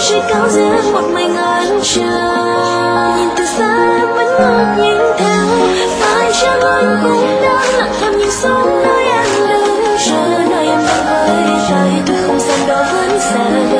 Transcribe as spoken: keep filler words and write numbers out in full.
suy cáu giữa một mình anh chờ. Nhìn từ xa em vẫn ngước nhìn theo, phải chăng anh cũng đã lặng thầm nhìn xuống nơi em đứng chờ, nơi em đang với tay tôi không gian đó vẫn xa.